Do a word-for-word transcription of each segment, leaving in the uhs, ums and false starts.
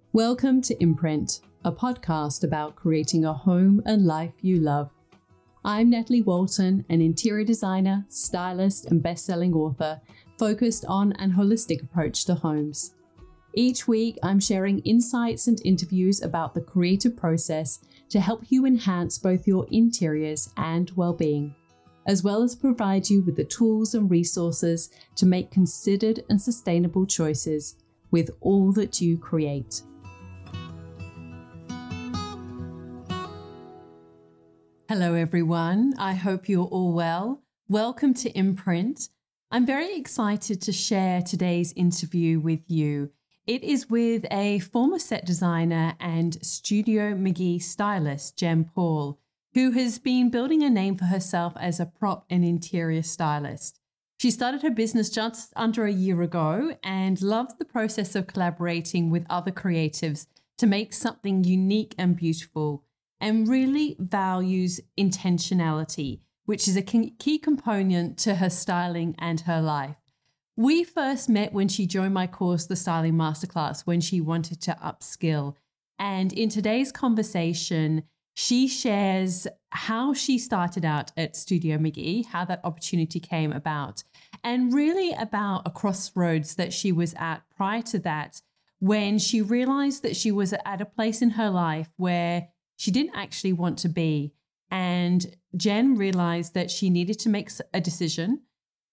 Welcome to Imprint, a podcast about creating a home and life you love. I'm Natalie Walton, an interior designer, stylist, and best-selling author focused on an holistic approach to homes. Each week, I'm sharing insights and interviews about the creative process to help you enhance both your interiors and well-being, as well as provide you with the tools and resources to make considered and sustainable choices with all that you create. Hello everyone, I hope you're all well. Welcome to Imprint. I'm very excited to share today's interview with you. It is with a former set designer and Studio McGee stylist, Jen Paul, who has been building a name for herself as a prop and interior stylist. She started her business just under a year ago and loves the process of collaborating with other creatives to make something unique and beautiful, and really values intentionality, which is a key component to her styling and her life. We first met when she joined my course, the Styling Masterclass, when she wanted to upskill. And in today's conversation, she shares how she started out at Studio McGee, how that opportunity came about, and really about a crossroads that she was at prior to that, when she realized that she was at a place in her life where she didn't actually want to be. And Jen realized that she needed to make a decision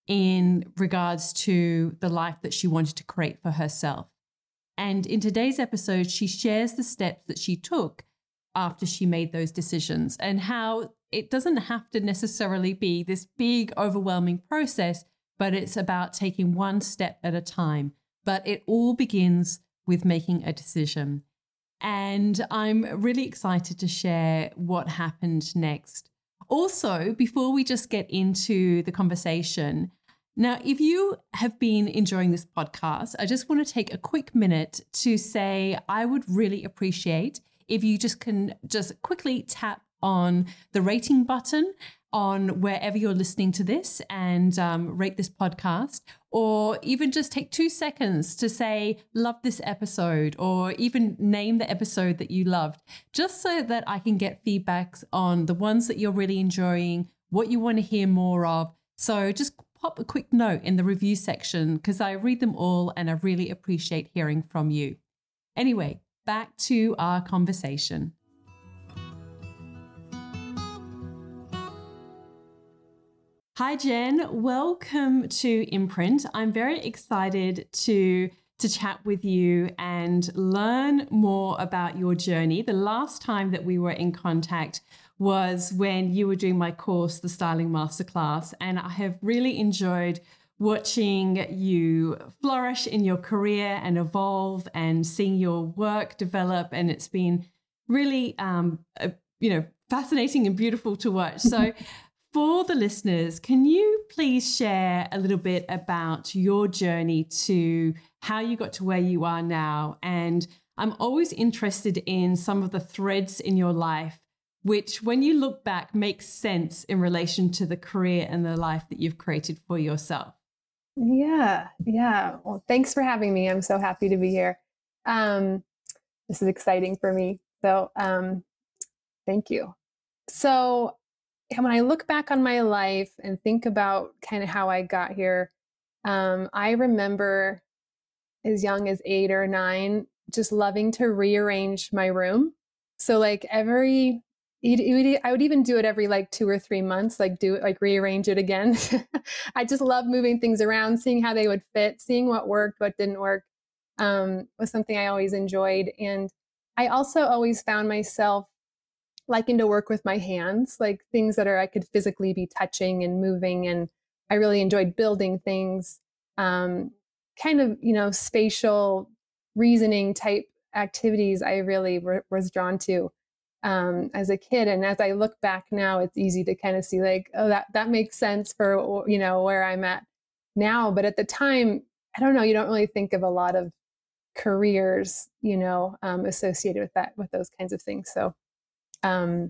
in regards to the life that she wanted to create for herself. And in today's episode, she shares the steps that she took after she made those decisions and how it doesn't have to necessarily be this big, overwhelming process, but it's about taking one step at a time. But it all begins with making a decision. And I'm really excited to share what happened next. Also, before we just get into the conversation, now, if you have been enjoying this podcast, I just want to take a quick minute to say I would really appreciate if you just can just quickly tap on the rating button on wherever you're listening to this and um, rate this podcast, or even just take two seconds to say, love this episode, or even name the episode that you loved, just so that I can get feedbacks on the ones that you're really enjoying, what you want to hear more of. So just pop a quick note in the review section because I read them all and I really appreciate hearing from you. Anyway, back to our conversation. Hi, Jen. Welcome to Imprint. I'm very excited to, to chat with you and learn more about your journey. The last time that we were in contact was when you were doing my course, the Styling Masterclass, and I have really enjoyed watching you flourish in your career and evolve and seeing your work develop. And it's been really, um, uh, you know, fascinating and beautiful to watch. So for the listeners, can you please share a little bit about your journey to how you got to where you are now? And I'm always interested in some of the threads in your life, which when you look back makes sense in relation to the career and the life that you've created for yourself. Yeah, yeah. Well, thanks for having me. I'm so happy to be here. Um, this is exciting for me. So um, thank you. So when I look back on my life and think about kind of how I got here, um, I remember as young as eight or nine, just loving to rearrange my room. So like every, I would even do it every like two or three months, like do it, like rearrange it again. I just love moving things around, seeing how they would fit, seeing what worked, what didn't work, um, was something I always enjoyed. And I also always found myself liking to work with my hands, like things that are I could physically be touching and moving. And I really enjoyed building things, um, kind of, you know, spatial reasoning type activities I really re- was drawn to um, as a kid. And as I look back now, it's easy to kind of see like, oh, that, that makes sense for, you know, where I'm at now. But at the time, I don't know, you don't really think of a lot of careers, you know, um, associated with that, with those kinds of things. So Um,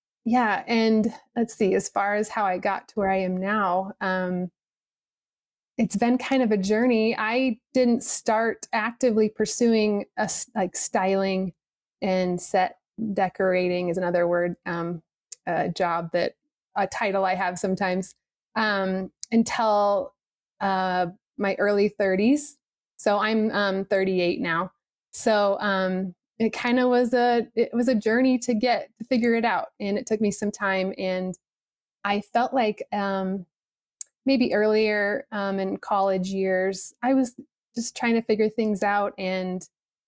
yeah. And let's see, as far as how I got to where I am now, um, it's been kind of a journey. I didn't start actively pursuing a like styling and set decorating is another word, um, a job that a title I have sometimes, um, until uh, my early thirties. So I'm um, thirty-eight now. So um, it kind of was a it was a journey to get to figure it out, and it took me some time. And I felt like um, maybe earlier um, in college years, I was just trying to figure things out and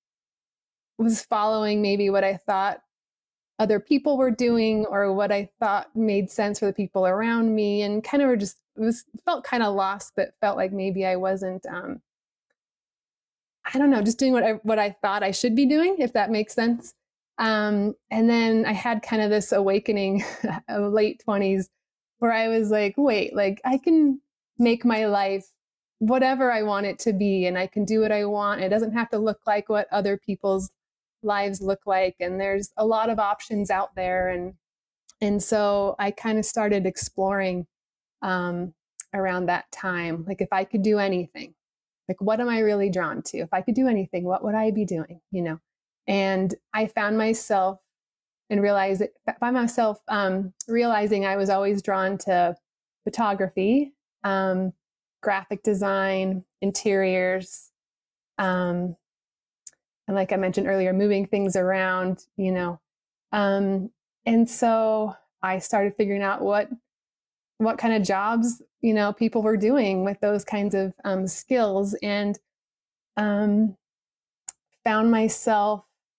was following maybe what I thought other people were doing or what I thought made sense for the people around me, and kind of were just was felt kind of lost, but felt like maybe I wasn't. Um, I don't know, just doing what I what I thought I should be doing, if that makes sense. Um, and then I had kind of this awakening, late twenties, where I was like, wait, like I can make my life whatever I want it to be, and I can do what I want. It doesn't have to look like what other people's lives look like, and there's a lot of options out there. And and so I kind of started exploring um, around that time, like if I could do anything, like what am I really drawn to? If I could do anything, what would I be doing? You know, and I found myself and realized it by myself, um, realizing I was always drawn to photography, um, graphic design, interiors, um, and like I mentioned earlier, moving things around, you know. Um, and so I started figuring out what what kind of jobs, you know, people were doing with those kinds of um, skills, and um, found myself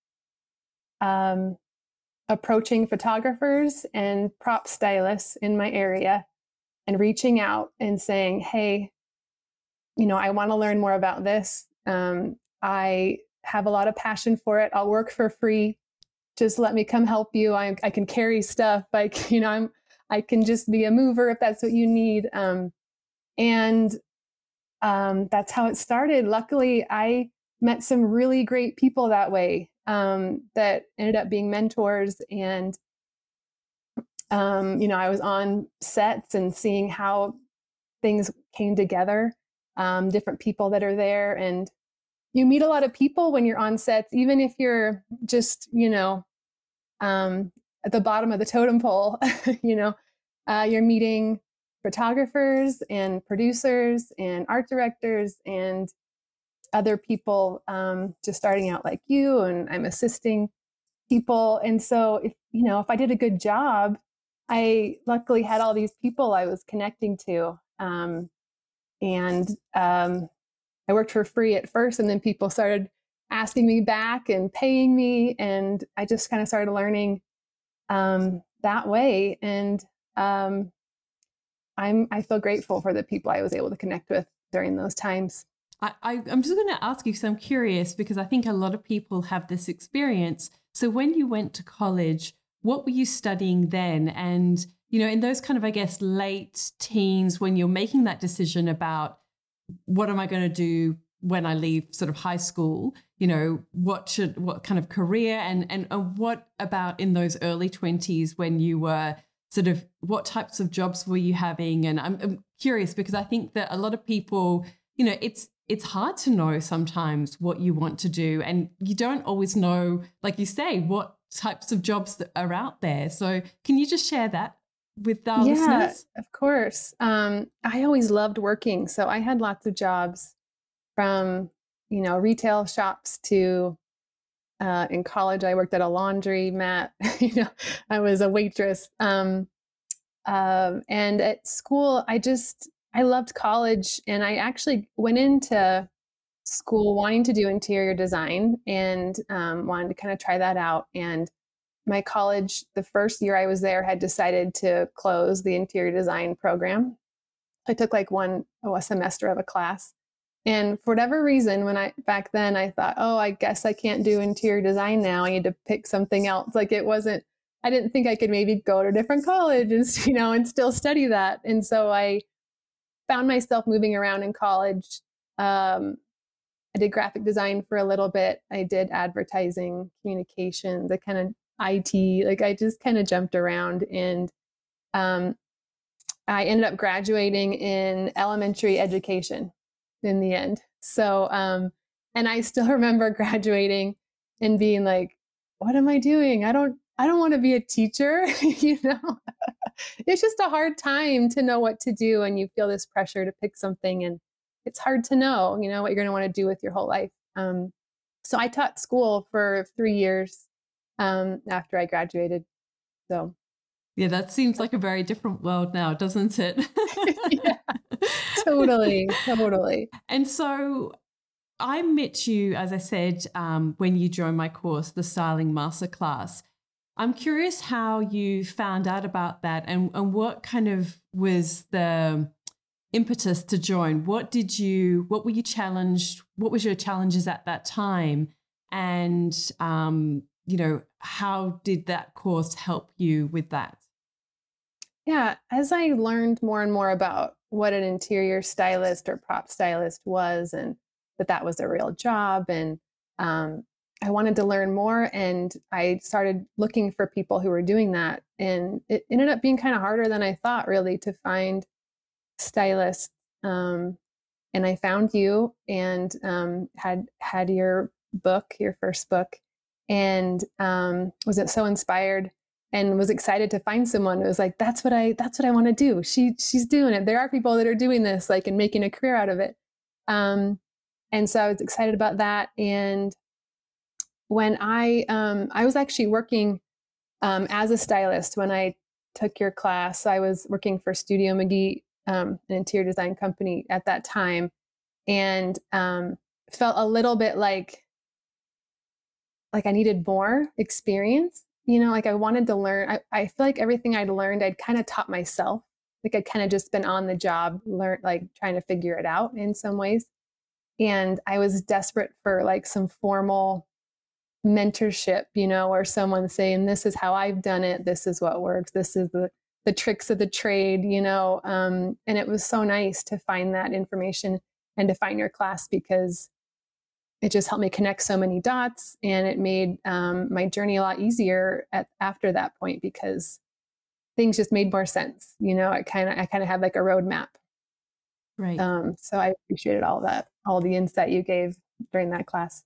um, approaching photographers and prop stylists in my area and reaching out and saying, hey, you know, I want to learn more about this. Um, I have a lot of passion for it. I'll work for free. Just let me come help you. I, I can carry stuff. Like, you know, I'm, I can just be a mover if that's what you need. Um, and um, that's how it started. Luckily, I met some really great people that way, um, that ended up being mentors. And, um, you know, I was on sets and seeing how things came together, um, different people that are there. And you meet a lot of people when you're on sets, even if you're just, you know, um, at the bottom of the totem pole. You know, uh, you're meeting photographers and producers and art directors and other people um, just starting out like you, and I'm assisting people. And so if, you know, if I did a good job, I luckily had all these people I was connecting to. Um, and um, I worked for free at first, and then people started asking me back and paying me. And I just kind of started learning um, that way. And um, I'm, I feel grateful for the people I was able to connect with during those times. I, I, I'm just going to ask you because I'm curious, because I think a lot of people have this experience. So when you went to college, what were you studying then? And, you know, in those kind of, I guess, late teens, when you're making that decision about what am I going to do when I leave sort of high school, you know, what should, what kind of career, and, and, and what about in those early twenties when you were sort of, what types of jobs were you having? And I'm, I'm curious because I think that a lot of people, you know, it's, it's hard to know sometimes what you want to do, and you don't always know, like you say, what types of jobs that are out there. So can you just share that with our yeah, listeners? of course. Um, I always loved working. So I had lots of jobs, from, you know, retail shops to uh, in college, I worked at a laundry mat. You know, I was a waitress. Um, um, and at school, I just, I loved college, and I actually went into school wanting to do interior design, and um, wanted to kind of try that out. And my college, the first year I was there, had decided to close the interior design program. I took like one, oh, a semester of a class. And for whatever reason, when I, back then I thought, oh, I guess I can't do interior design now. I need to pick something else. Like it wasn't, I didn't think I could maybe go to a different college and, you know, and still study that. And so I found myself moving around in college. Um, I did graphic design for a little bit. I did advertising, communications, the kind of I T, like I just kind of jumped around. And um, I ended up graduating in elementary education in the end. So, um, and I still remember graduating and being like, what am I doing? I don't, I don't want to be a teacher. you know, it's just a hard time to know what to do. And you feel this pressure to pick something, and it's hard to know, you know, what you're going to want to do with your whole life. Um, so I taught school for three years um, after I graduated. So Yeah, that seems like a very different world now, doesn't it? yeah, totally, totally. And so I met you, as I said, um, when you joined my course, the Styling Masterclass. I'm curious how you found out about that, and, and what kind of was the impetus to join. What did you, what were you challenged? What was your challenges at that time? And, um, you know, how did that course help you with that? Yeah, as I learned more and more about what an interior stylist or prop stylist was, and that that was a real job, and um, I wanted to learn more, and I started looking for people who were doing that, and it ended up being kind of harder than I thought, really, to find stylists. Um, and I found you, and um, had had your book, your first book, and um, was it so inspired and was excited to find someone who was like, that's what I that's what I want to do. She she's doing it. There are people that are doing this, like, and making a career out of it. Um, and so I was excited about that. And when I um, I was actually working um, as a stylist when I took your class. I was working for Studio McGee, um, an interior design company at that time, and um, felt a little bit like like I needed more experience. You know, like I wanted to learn. I, I feel like everything I'd learned, I'd kind of taught myself. Like I'd kind of just been on the job, learn like trying to figure it out in some ways. And I was desperate for like some formal mentorship, you know, or someone saying, this is how I've done it. This is what works. This is the, the tricks of the trade, you know. Um, and it was so nice to find that information and to find your class, because it just helped me connect so many dots, and it made um, my journey a lot easier at, after that point, because things just made more sense. You know, I kind of, I kind of had like a roadmap. Right. Um, so I appreciated all that, all the insight you gave during that class.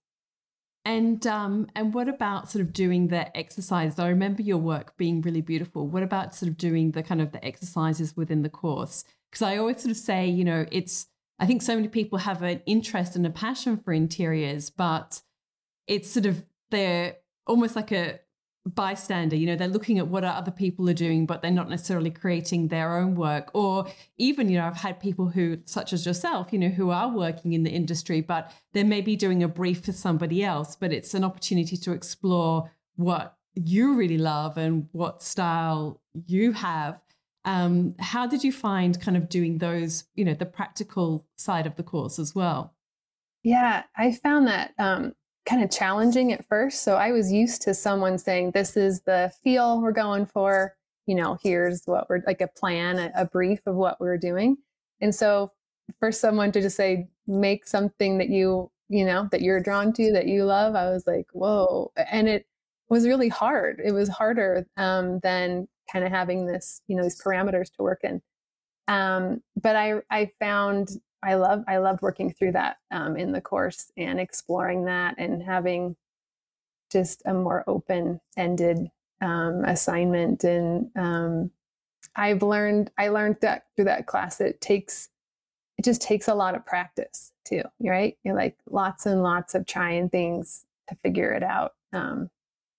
And um, and what about sort of doing the exercises? I remember your work being really beautiful. What about sort of doing the kind of the exercises within the course? Because I always sort of say, you know, it's, I think so many people have an interest and a passion for interiors, but it's sort of, they're almost like a bystander, you know, they're looking at what other people are doing, but they're not necessarily creating their own work. Or even, you know, I've had people who, such as yourself, you know, who are working in the industry, but they may be doing a brief for somebody else, but it's an opportunity to explore what you really love and what style you have. Um, how did you find kind of doing those, you know, the practical side of the course as well? Yeah, I found that um, kind of challenging at first. So I was used to someone saying, this is the feel we're going for. You know, here's what we're like, a plan, a, a brief of what we're doing. And so for someone to just say, make something that you, you know, that you're drawn to, that you love, I was like, whoa. And it was really hard. It was harder um, than kind of having this, you know, these parameters to work in. Um, but I, I found I love I loved working through that um, in the course, and exploring that, and having just a more open ended um, assignment. And um, I've learned I learned that through that class, it takes it just takes a lot of practice too, right? You're like lots and lots of trying things to figure it out. Um,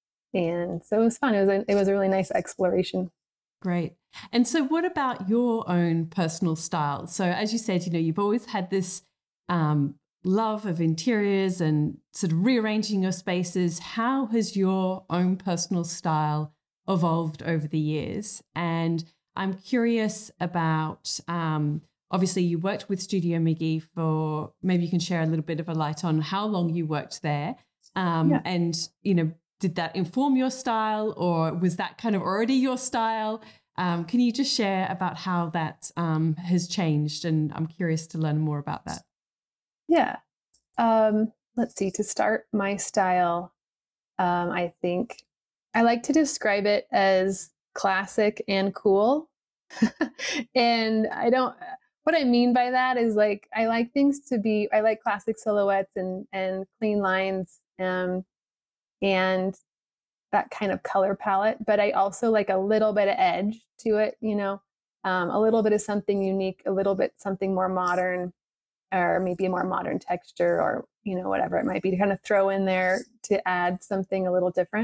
and so it was fun. It was a, it was a really nice exploration. Great. And so, what about your own personal style? So, as you said, you know, you've always had this um, love of interiors and sort of rearranging your spaces. How has your own personal style evolved over the years? And I'm curious about, um, obviously, you worked with Studio McGee for, maybe you can share a little bit of a light on how long you worked there. Um, Yeah. and, you know, did that inform your style, or was that kind of already your style? Um, can you just share about how that um, has changed? And I'm curious to learn more about that. Yeah. Um, let's see, to start, my style, um, I think I like to describe it as classic and cool. And I don't, what I mean by that is like, I like things to be, I like classic silhouettes and, and clean lines, um, and that kind of color palette, but I also like a little bit of edge to it, you know, um, a little bit of something unique, a little bit something more modern, or maybe a more modern texture, or, you know, whatever it might be to kind of throw in there to add something a little different.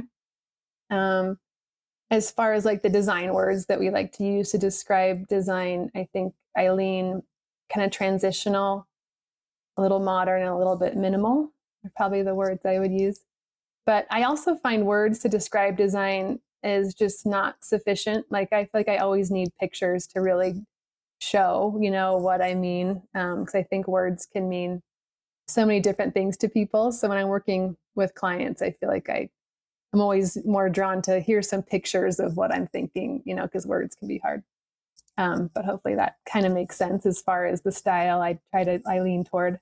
Um, as far as like the design words that we like to use to describe design, I think I lean kind of transitional, a little modern, and a little bit minimal are probably the words I would use. But I also find words to describe design is just not sufficient. Like I feel like I always need pictures to really show, you know, what I mean. Um, because I think words can mean so many different things to people. So when I'm working with clients, I feel like I I'm always more drawn to hear some pictures of what I'm thinking, you know, because words can be hard. Um, but hopefully that kind of makes sense as far as the style I try to I lean toward.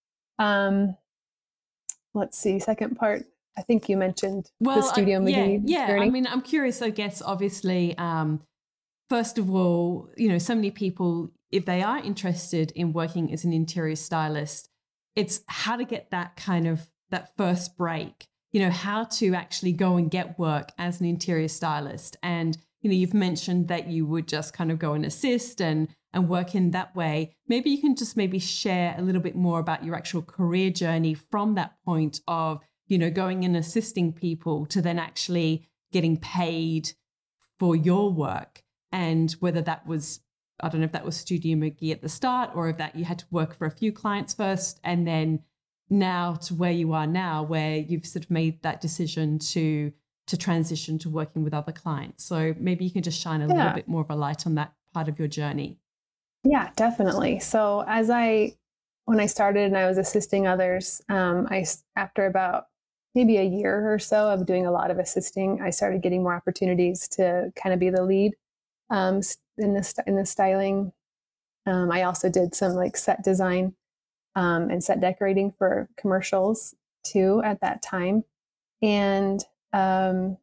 Um, let's see, second part. I think you mentioned the Well, I, Studio yeah, McGee yeah. I journey. mean, I'm curious, I guess, obviously, um, first of all, you know, so many people, if they are interested in working as an interior stylist, it's how to get that kind of that first break, you know, how to actually go and get work as an interior stylist. And, you know, you've mentioned that you would just kind of go and assist and and work in that way. Maybe you can just maybe share a little bit more about your actual career journey from that point of, you know, going and assisting people to then actually getting paid for your work, and whether that was, I don't know if that was Studio McGee at the start, or if that you had to work for a few clients first and then now to where you are now, where you've sort of made that decision to to transition to working with other clients. So maybe you can just shine a little Yeah, bit more of a light on that part of your journey. yeah, definitely. So as I, when I started and I was assisting others, um, I, after about maybe a year or so of doing a lot of assisting, I started getting more opportunities to kind of be the lead um, in the, in the styling. Um, I also did some like set design um, and set decorating for commercials too at that time. And um,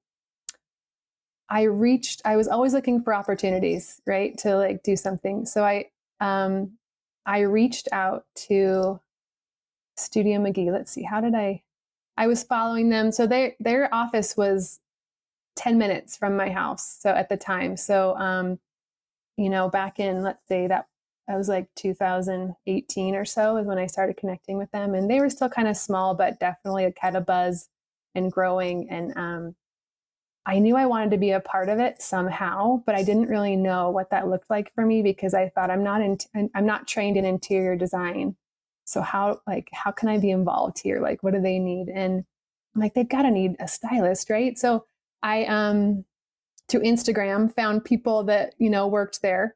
I reached, I was always looking for opportunities, right, to like do something. So I, um, I reached out to Studio McGee. Let's see, how did I? I was following them. So they, their office was ten minutes from my house. So at the time, so um, you know, back in, let's say that that was like two thousand eighteen or so is when I started connecting with them, and they were still kind of small, but definitely had a buzz and growing. And um, I knew I wanted to be a part of it somehow, but I didn't really know what that looked like for me because I thought I'm not in, I'm not trained in interior design. So how, like, how can I be involved here? Like, what do they need? And I'm like, they've got to need a stylist, right? So I, um, to Instagram, found people that, you know, worked there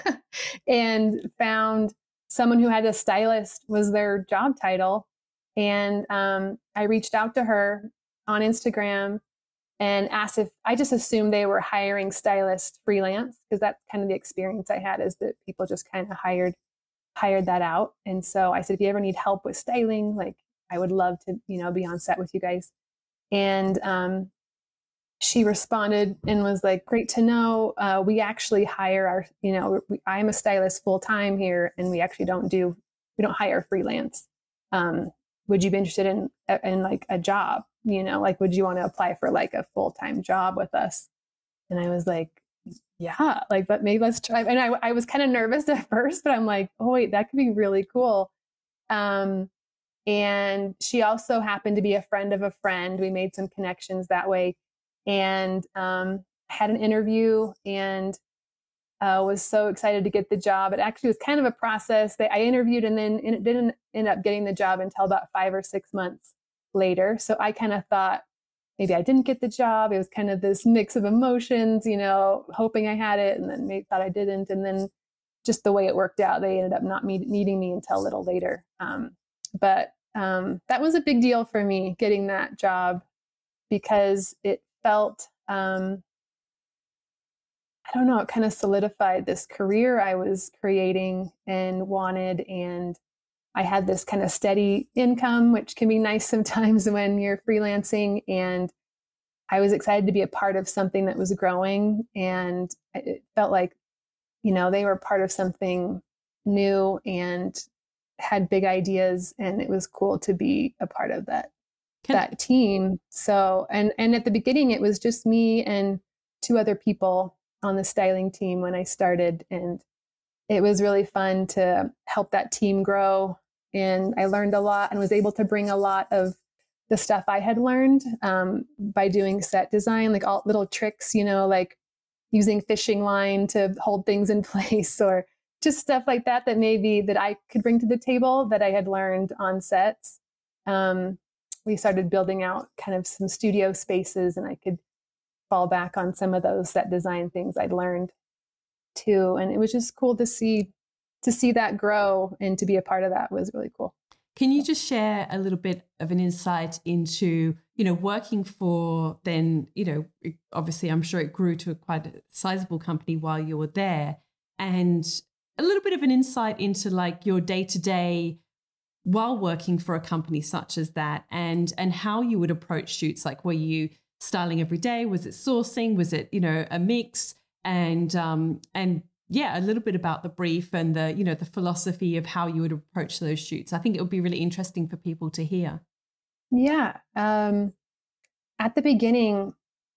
and found someone who had a stylist was their job title. And um, I reached out to her on Instagram and asked if I just assumed they were hiring stylists freelance because that's kind of the experience I had is that people just kind of hired hired that out. And so I said, if you ever need help with styling, like I would love to, you know, be on set with you guys. And um, she responded and was like, great to know. Uh, we actually hire our, you know, we, I'm a stylist full time here and we actually don't do, we don't hire freelance. Um, would you be interested in, in like a job? You know, like, would you want to apply for like a full-time job with us? And I was like, yeah, like, but maybe let's try. And I, I was kind of nervous at first, but I'm like, oh wait, that could be really cool. Um, and she also happened to be a friend of a friend. We made some connections that way and um, had an interview and uh, was so excited to get the job. It actually was kind of a process that I interviewed and then it didn't end up getting the job until about five or six months later. So I kind of thought maybe I didn't get the job. It was kind of this mix of emotions, you know, hoping I had it and then maybe thought I didn't. And then just the way it worked out, they ended up not meet, needing me until a little later. Um, but um, that was a big deal for me getting that job because it felt, um, I don't know, it kind of solidified this career I was creating and wanted. And I had this kind of steady income, which can be nice sometimes when you're freelancing. And I was excited to be a part of something that was growing. And it felt like you know, they were part of something new and had big ideas, and it was cool to be a part of that Can, that team. So, and and at the beginning, it was just me and two other people on the styling team when I started, and it was really fun to help that team grow. And I learned a lot and was able to bring a lot of the stuff I had learned um, by doing set design, like all little tricks, you know, like using fishing line to hold things in place, or just stuff like that that maybe that I could bring to the table that I had learned on sets. Um, we started building out kind of some studio spaces, and I could fall back on some of those set design things I'd learned too. And it was just cool to see to see that grow, and to be a part of that was really cool. can you just share a little bit of an insight into, you know, working for then, you know, it- obviously I'm sure it grew to a quite a sizable company while you were there, and a little bit of an insight into like your day to day while working for a company such as that, and and how you would approach shoots. Like, were you styling every day? Was it sourcing? Was it, you know, a mix? And um and yeah, a little bit about the brief and the, you know, the philosophy of how you would approach those shoots. I think it would be really interesting for people to hear. Yeah. Um, at the beginning,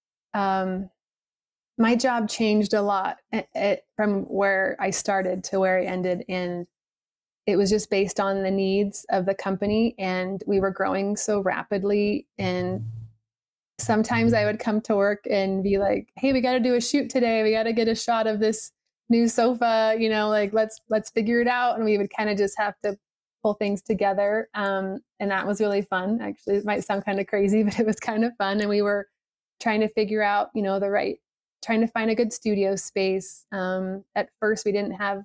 um, my job changed a lot it, it, from where I started to where I ended. And it was just based on the needs of the company. And we were growing so rapidly. And sometimes I would come to work and be like, hey, we got to do a shoot today. We got to get a shot of this new sofa, you know, like let's, let's figure it out. And we would kind of just have to pull things together. Um, and that was really fun. Actually, it might sound kind of crazy, but it was kind of fun. And we were trying to figure out, you know, the right, trying to find a good studio space. Um, at first we didn't have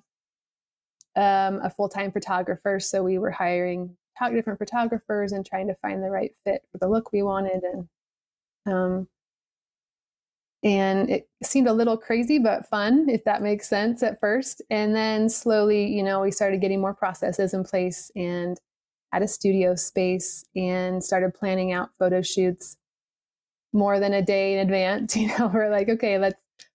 um, a full-time photographer. So we were hiring different photographers and trying to find the right fit for the look we wanted. And um, and it seemed a little crazy, but fun, if that makes sense at first. And then slowly, you know, we started getting more processes in place and had a studio space and started planning out photo shoots more than a day in advance. You know, we're like, okay, let's,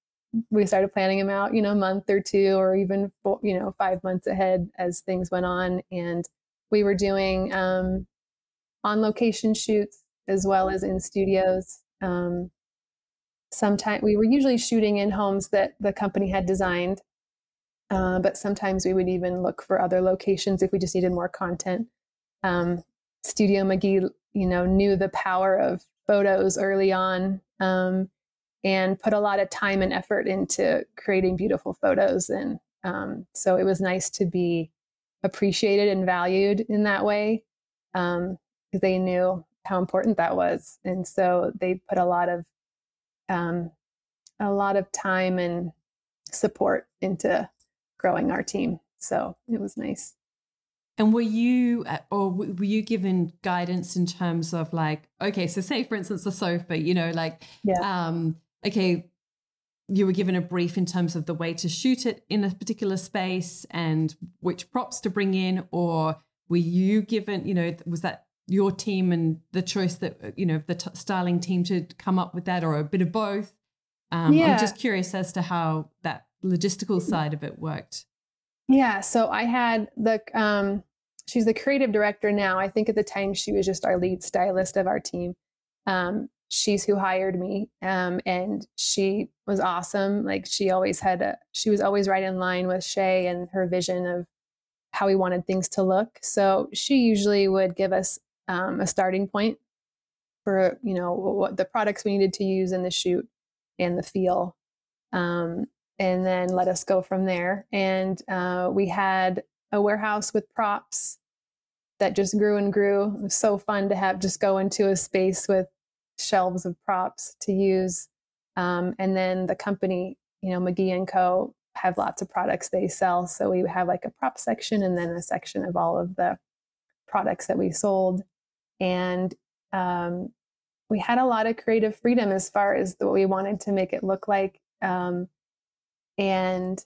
we started planning them out, you know, a month or two, or even, four, you know, five months ahead as things went on. And we were doing um, on location shoots as well as in studios. Um, Sometimes we were usually shooting in homes that the company had designed, uh, but sometimes we would even look for other locations if we just needed more content. Um, Studio McGee, you know, knew the power of photos early on, um, and put a lot of time and effort into creating beautiful photos. And um, so it was nice to be appreciated and valued in that way, um, because they knew how important that was. And so they put a lot of um, a lot of time and support into growing our team. So it was nice. And were you, uh, or w- were you given guidance in terms of like, okay, so say for instance, the sofa, you know, like, Yeah. um, okay, you were given a brief in terms of the way to shoot it in a particular space and which props to bring in, or were you given, you know, was that your team and the choice that, you know, the t- styling team to come up with that, or a bit of both? Um, I'm Yeah. just curious as to how that logistical side of it worked. Yeah. So I had the, um, she's the creative director now. I think at the time she was just our lead stylist of our team. Um, she's who hired me. Um, and she was awesome. Like she always had a, she was always right in line with Shay and her vision of how we wanted things to look. So she usually would give us um, a starting point for, you know, what the products we needed to use in the shoot and the feel. Um, and then let us go from there. And uh, we had a warehouse with props that just grew and grew. It was so fun to have just go into a space with shelves of props to use. Um, and then the company, you know, McGee and Co. have lots of products they sell. So we have like a prop section and then a section of all of the products that we sold. And um, we had a lot of creative freedom as far as what we wanted to make it look like. Um, and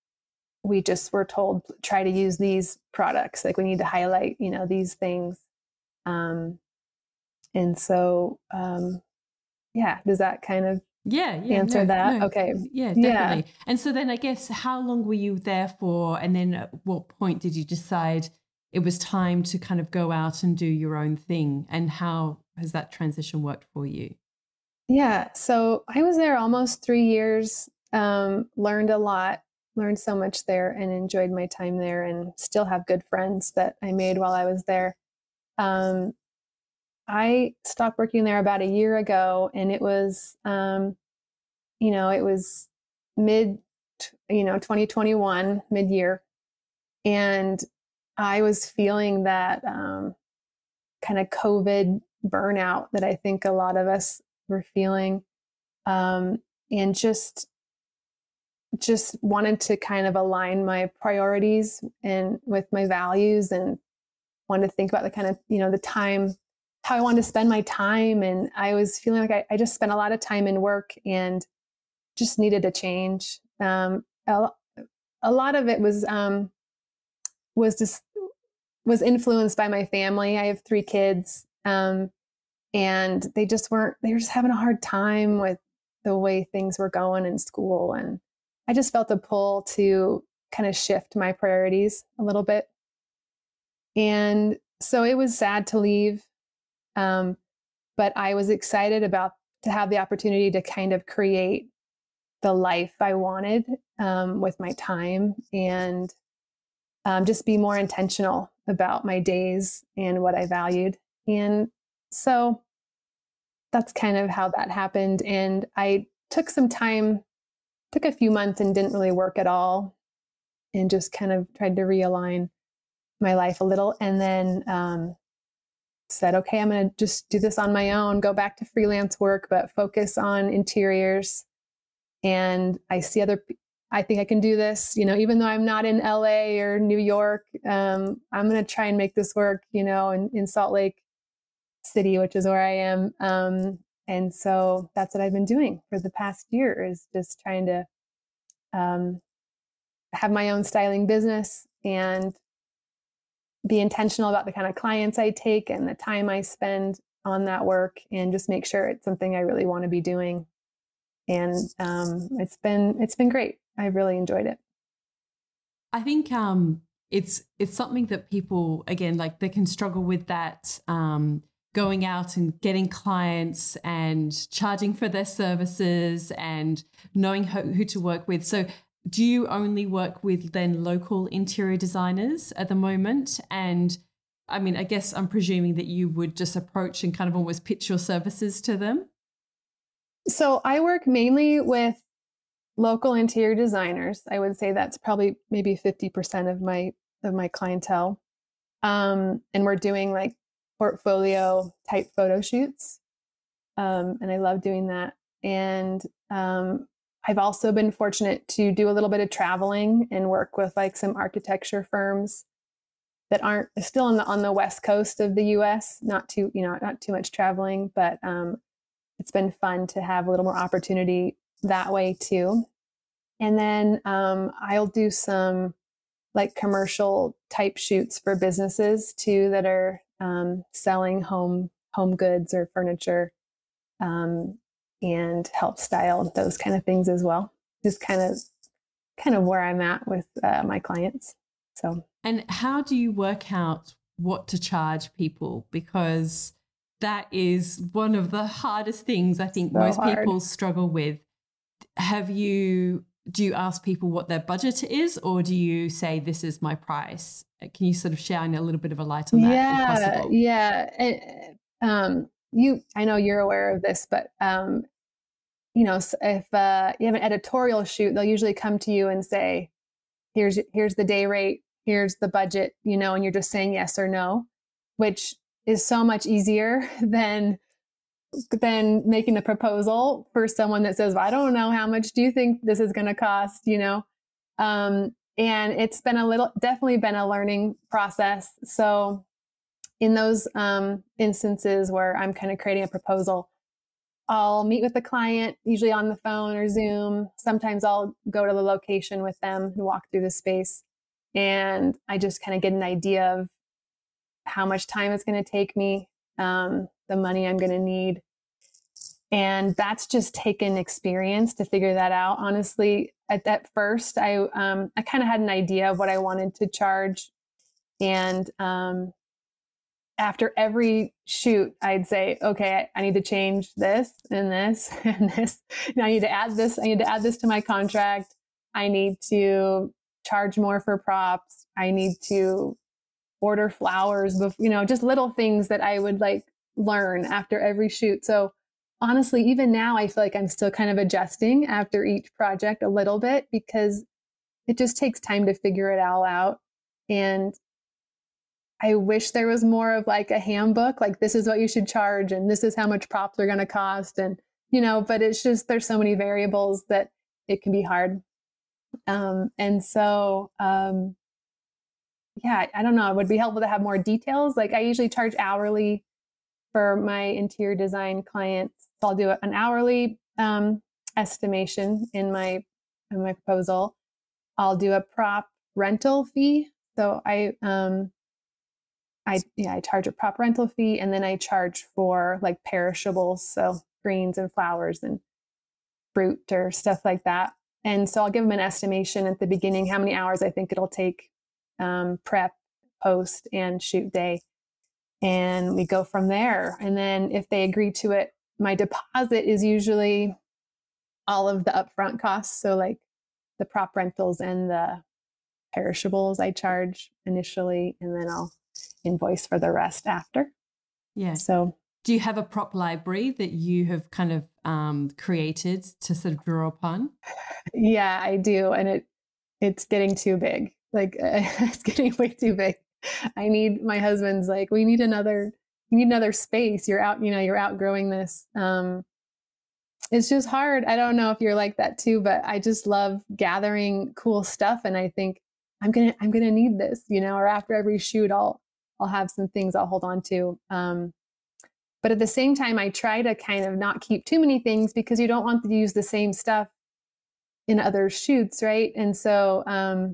we just were told, try to use these products. Like we need to highlight, you know, these things. Um, and so, um, yeah, does that kind of Yeah, yeah, answer no, that? no, Okay. yeah, Yeah. definitely. And so then I guess how long were you there for? And then at what point did you decide it was time to kind of go out and do your own thing? And how has that transition worked for you? Yeah. So I was there almost three years, um, learned a lot, learned so much there, and enjoyed my time there, and still have good friends that I made while I was there. Um, I stopped working there about a year ago, and it was, um, you know, it was mid, you know, twenty twenty-one, mid year. And I was feeling that um, kind of COVID burnout that I think a lot of us were feeling. Um, and just just wanted to kind of align my priorities and with my values, and wanted to think about the kind of, you know, the time, how I wanted to spend my time. And I was feeling like I, I just spent a lot of time in work and just needed a change. Um, a, a lot of it was um, was just was influenced by my family. I have three kids, um, and they just weren't. They were just having a hard time with the way things were going in school, and I just felt a pull to kind of shift my priorities a little bit. And so it was sad to leave, um, but I was excited about to have the opportunity to kind of create the life I wanted, um, with my time, and um, just be more intentional about my days and what I valued. And so that's kind of how that happened. And I took some time, took a few months and didn't really work at all, and just kind of tried to realign my life a little. And then um, said, okay, I'm going to just do this on my own, go back to freelance work, but focus on interiors. And I see other, I think I can do this, you know, even though I'm not in L A or New York, um, I'm going to try and make this work, you know, in, in Salt Lake City, which is where I am. Um, and so that's what I've been doing for the past year, is just trying to um, have my own styling business and be intentional about the kind of clients I take and the time I spend on that work, and just make sure it's something I really want to be doing. And um, it's been it's been great. I've really enjoyed it. I think um, it's it's something that people again like they can struggle with that um, going out and getting clients and charging for their services and knowing who, who to work with. So, do you only work with then local interior designers at the moment? And I mean, I guess I'm presuming that you would just approach and kind of almost pitch your services to them. So I work mainly with local interior designers. I would say that's probably maybe fifty percent of my of my clientele. Um, and we're doing like portfolio type photo shoots. Um, and I love doing that. And um, I've also been fortunate to do a little bit of traveling and work with like some architecture firms that aren't still on the on the west coast of the U S. Not too, you know, not too much traveling, but um, it's been fun to have a little more opportunity that way too. And then um, I'll do some like commercial type shoots for businesses too that are um, selling home home goods or furniture, um, and help style those kind of things as well. Just kind of kind of where I'm at with uh, my clients. So And how do you work out what to charge people? Because that is one of the hardest things I think so most hard. people struggle with. Have you, do you ask people what their budget is, or do you say, this is my price? Can you sort of shine a little bit of a light on that if Yeah, possible? yeah. And, um, you, I know you're aware of this, but um, you know, if uh, you have an editorial shoot, they'll usually come to you and say, here's here's the day rate, here's the budget, you know, and you're just saying yes or no, which is so much easier than than making a proposal for someone that says, well, I don't know, how much do you think this is going to cost, you know. Um, and it's been a little, definitely been a learning process. So in those um, instances where I'm kind of creating a proposal, I'll meet with the client, usually on the phone or Zoom. Sometimes I'll go to the location with them and walk through the space. And I just kind of get an idea of how much time it's going to take me, um, the money I'm going to need. And that's just taken experience to figure that out. Honestly, at that first, I um, I kind of had an idea of what I wanted to charge, and um, after every shoot, I'd say, okay, I need to change this and this and this. And I need to add this. I need to add this to my contract. I need to charge more for props. I need to order flowers, before, you know, just little things that I would like learn after every shoot. So honestly, even now, I feel like I'm still kind of adjusting after each project a little bit because it just takes time to figure it all out. And I wish there was more of like a handbook, like this is what you should charge and this is how much props are going to cost. And, you know, but it's just, there's so many variables that it can be hard. Um, and so, um, yeah, I don't know. It would be helpful to have more details. Like I usually charge hourly for my interior design clients. So I'll do an hourly um, estimation in my, in my proposal. I'll do a prop rental fee. So I, um, I, yeah, I charge a prop rental fee and then I charge for like perishables. So greens and flowers and fruit or stuff like that. And so I'll give them an estimation at the beginning, how many hours I think it'll take, um, prep, post, and shoot day. And we go from there. And then if they agree to it, my deposit is usually all of the upfront costs. So like the prop rentals and the perishables I charge initially, and then I'll invoice for the rest after. Yeah. So do you have a prop library that you have kind of um, created to sort of draw upon? Yeah, I do. And it it's getting too big. Like uh, it's getting way too big. I need, my husband's like, we need another, you need another space. You're out, you know, you're outgrowing this. Um, it's just hard. I don't know if you're like that too, but I just love gathering cool stuff. And I think I'm going to, I'm going to need this, you know, or after every shoot, I'll, I'll have some things I'll hold on to. Um, but at the same time, I try to kind of not keep too many things because you don't want to use the same stuff in other shoots. Right. And so, um,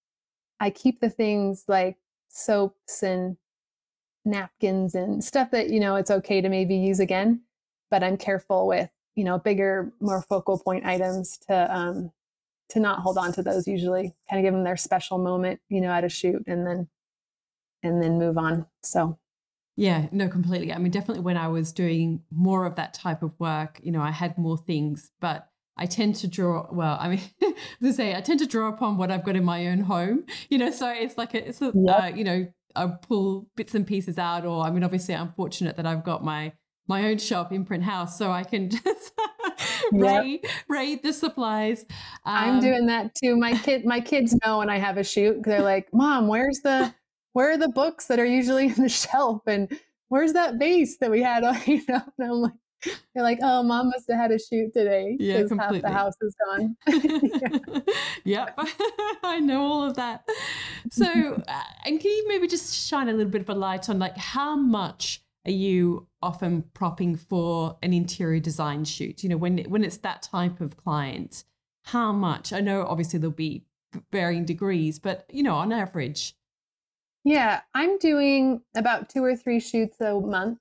I keep the things like soaps and napkins and stuff that, you know, it's okay to maybe use again, but I'm careful with, you know, bigger, more focal point items to, um, to not hold on to those, usually kind of give them their special moment, you know, at a shoot and then, and then move on. So. Yeah, no, completely. I mean, definitely when I was doing more of that type of work, you know, I had more things, but I tend to draw, well, I mean, to say, I tend to draw upon what I've got in my own home, you know, so it's like, a, it's a, Yep. uh, you know, I pull bits and pieces out, or, I mean, obviously I'm fortunate that I've got my, my own shop, Imprint House, so I can just raid, yep. raid the supplies. Um, I'm doing that too. My kid, my kids know when I have a shoot, they're like, Mom, where's the, where are the books that are usually in the shelf? And where's that vase that we had on, you know? And I'm like, they're like, oh, Mom must have had a shoot today because yeah, half the house is gone. yeah. Yep, I know all of that. So, uh, and can you maybe just shine a little bit of a light on like how much are you often propping for an interior design shoot? You know, when when it's that type of client, how much? I know obviously there'll be varying degrees, but you know, on average. Yeah, I'm doing about two or three shoots a month.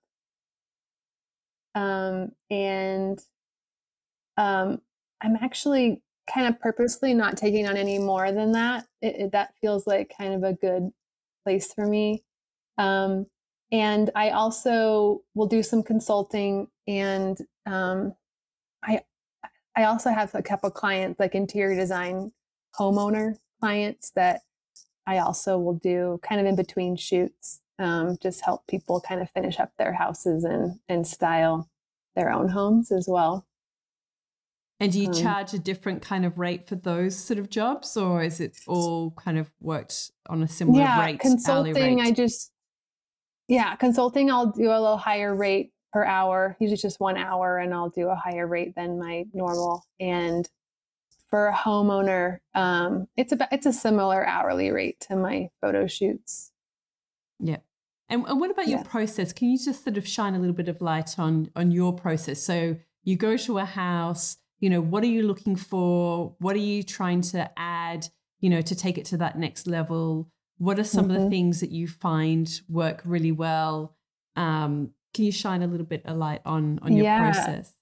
Um, and um, I'm actually kind of purposely not taking on any more than that. It, it, that feels like kind of a good place for me. Um, and I also will do some consulting, and um, I I also have a couple clients, like interior design homeowner clients, that I also will do kind of in between shoots, um, just help people kind of finish up their houses and and style their own homes as well. And do you Um, charge a different kind of rate for those sort of jobs, or is it all kind of worked on a similar yeah, rate? consulting, rate? I just, yeah, consulting, I'll do a little higher rate per hour, usually just one hour, and I'll do a higher rate than my normal. And for a homeowner, um, it's about, it's a similar hourly rate to my photo shoots. Yeah. And, and what about yeah. your process? Can you just sort of shine a little bit of light on, on your process? So you go to a house, you know, what are you looking for? What are you trying to add, you know, to take it to that next level? What are some mm-hmm. of the things that you find work really well? Um, can you shine a little bit of light on, on your yeah. process?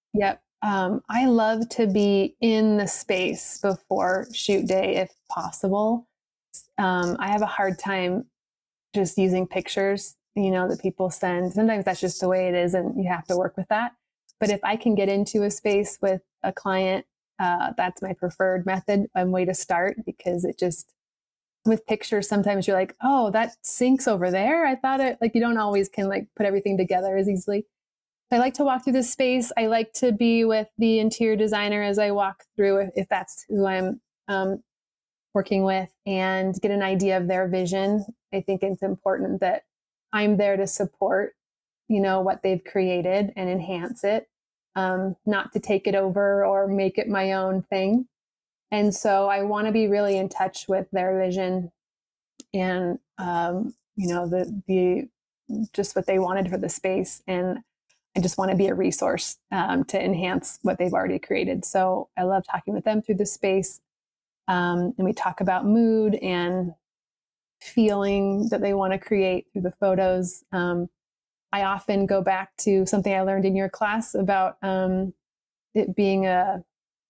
Yep. Um, I love to be in the space before shoot day if possible. Um, I have a hard time just using pictures, you know, that people send. Sometimes that's just the way it is and you have to work with that. But if I can get into a space with a client, uh, that's my preferred method and way to start, because it just, with pictures, sometimes you're like, oh, that sinks over there. I thought it, like, you don't always can like put everything together as easily. I like to walk through the space. I like to be with the interior designer as I walk through, if that's who I'm um, working with, and get an idea of their vision. I think it's important that I'm there to support, you know, what they've created and enhance it, um, not to take it over or make it my own thing. And so I want to be really in touch with their vision and, um, you know, the, the, just what they wanted for the space. And I just want to be a resource um, to enhance what they've already created. So I love talking with them through the space. Um, and we talk about mood and feeling that they want to create through the photos. Um, I often go back to something I learned in your class about um, it being a,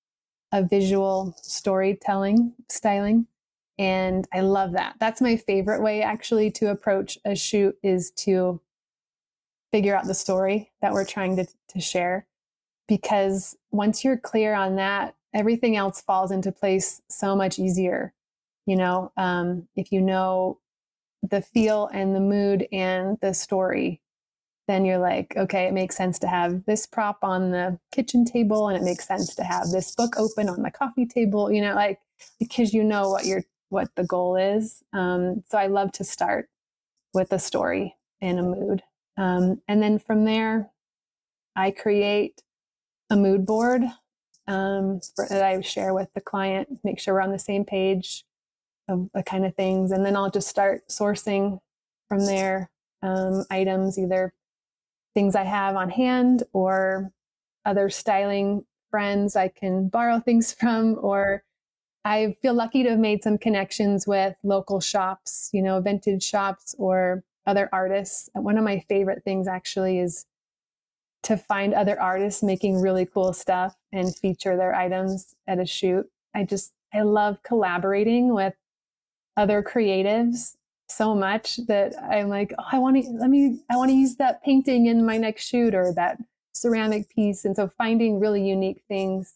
a visual storytelling styling. And I love that. That's my favorite way actually to approach a shoot, is to figure out the story that we're trying to, to share. Because once you're clear on that, everything else falls into place so much easier. You know, um, if you know the feel and the mood and the story, then you're like, okay, it makes sense to have this prop on the kitchen table, and it makes sense to have this book open on the coffee table, you know, like, because you know what your what the goal is. Um, so I love to start with a story and a mood. Um, and then from there, I create a mood board um, for, that I share with the client, make sure we're on the same page of the kind of things. And then I'll just start sourcing from there um, items, either things I have on hand or other styling friends I can borrow things from, or I feel lucky to have made some connections with local shops, you know, vintage shops or other artists. One of my favorite things actually is to find other artists making really cool stuff and feature their items at a shoot. I just, I love collaborating with other creatives so much that I'm like, oh, I want to, let me, I want to use that painting in my next shoot, or that ceramic piece. And so finding really unique things